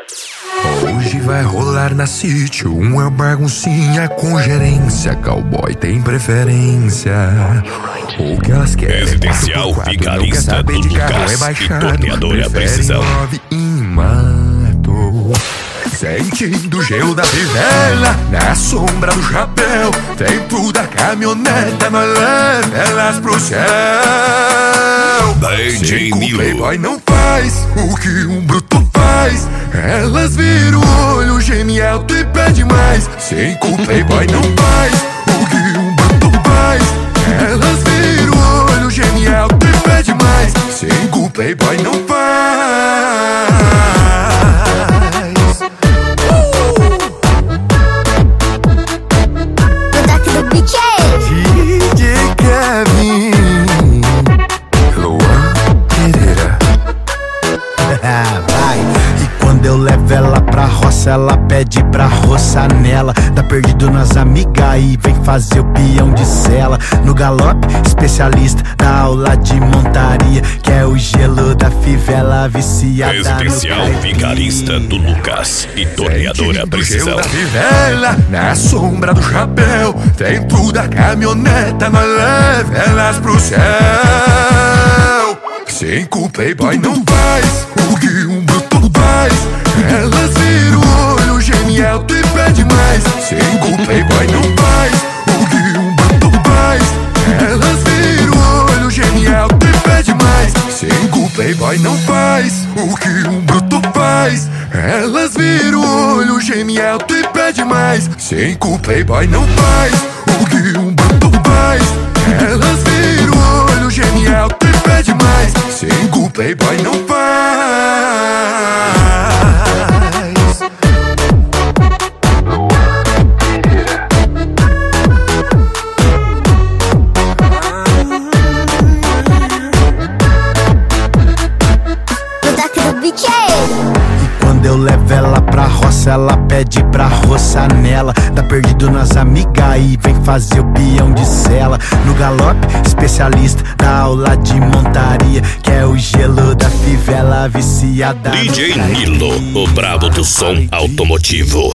Hoje vai rolar na sítio uma baguncinha com gerência. Cowboy tem preferência. O que elas querem Residencial Vigarista do Lucas e Torneadora Precisão. Sentindo o gelo da fivela, na sombra do chapéu, dentro da caminhoneta, nós leva elas pro céu. DJ Nilo. Playboy não faz o que um bruto faz. Elas viram o olho, geme alto e pede mais. Cinco Playboy não faz o que um bruto faz. Elas viram o olho, geme alto e pede mais. Cinco Playboy não faz. DJ Kevin, Luan Pereira. Vai. E quando eu levo ela pra roça, ela pede pra roçar nela. Tá perdido nas amigas e vem fazer o peão de cela. No galope, especialista da aula de montaria, que é o gelo da fivela viciada. Residencial Vigarista do Lucas e Torneadora Precisão. Da fivela, na sombra do chapéu, dentro da caminhoneta, nós leva elas pro céu. Cinco Playboy não faz o que um bruto faz. Elas viram o olho, geme alto e pede mais. Cinco Playboy não faz o que um bruto faz. Elas viram o olho, geme alto e pede mais. Cinco Playboy não faz o que um bruto faz. Elas viram o olho, geme alto e pede mais. Cinco Playboy não faz o que um bruto faz. Elas viram o olho, geme alto e pede mais. Cinco Playboy não faz. E quando eu levo ela pra roça, ela pede pra roçar nela. Tá perdido nas amigas e vem fazer o peão de cela. No galope, especialista da aula de montaria, que é o gelo da fivela viciada. DJ Nilo, o brabo do som automotivo.